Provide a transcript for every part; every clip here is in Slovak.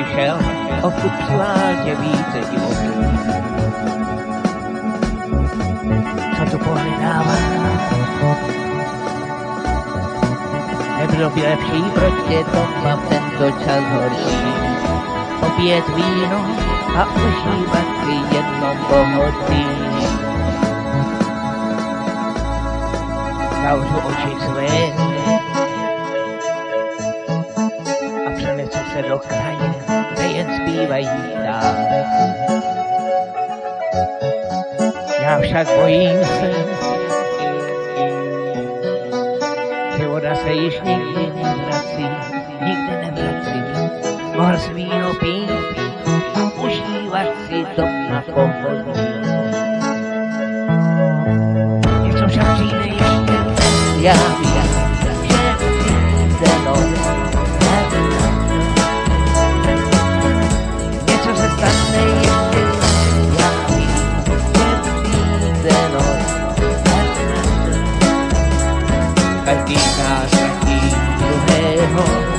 přišel, odkud přivádě více divoký. Co tu pohledává? Nebylo by lepší, proč je doma v tento čas horší. Opět víno a užívat si jenom pohodlí. Zavřu oči své a přenesu se do kraje, kde jen zpívají dál. Já však bojím se, že voda se již nikdy nevrací. Mohl s víno pít a užívat si doma pohodlí. Něco však přijde ještě, já vím, že přijde noc. Něco se stane ještě, já vím, že přijde noc. Každý z nás ztratí druhého.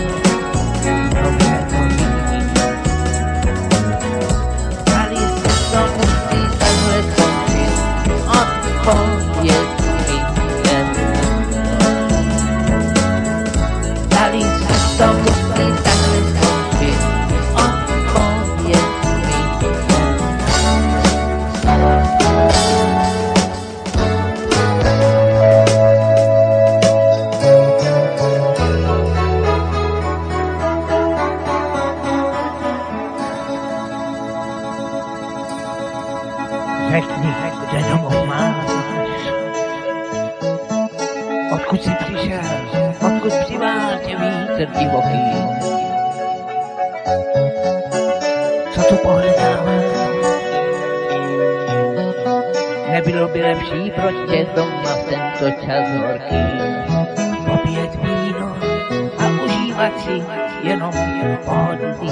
Řekni, kde domov máš, odkud jsi přišel, odkud přivádě vítr divoký. Co tu pohledáváš? Nebylo by lepší, proč tě doma v tento čas horký. Popít víno a užívat si jenom pohodlí.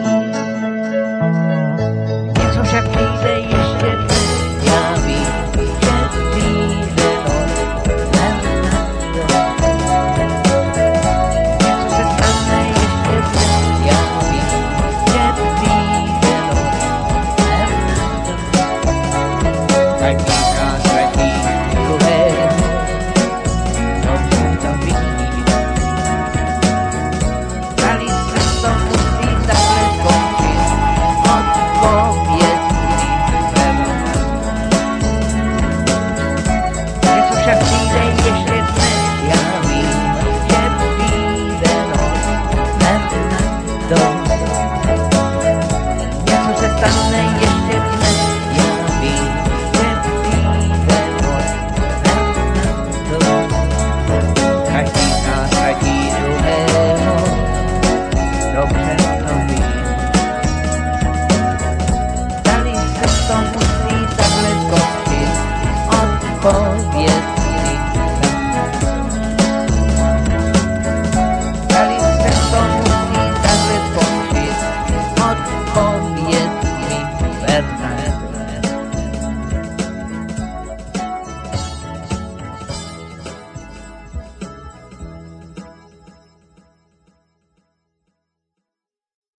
Něco však přijde ještě dnes. Já vím, že přijde noc, něco se stane ještě dnes. Já vím, že přijde noc, každý z nás ztratí druhého, dobře to vidí. Zdali se to musí takhle skončit, odpověď. Však přijde ještě dnes, já vím, že přijde noc, něco se stane.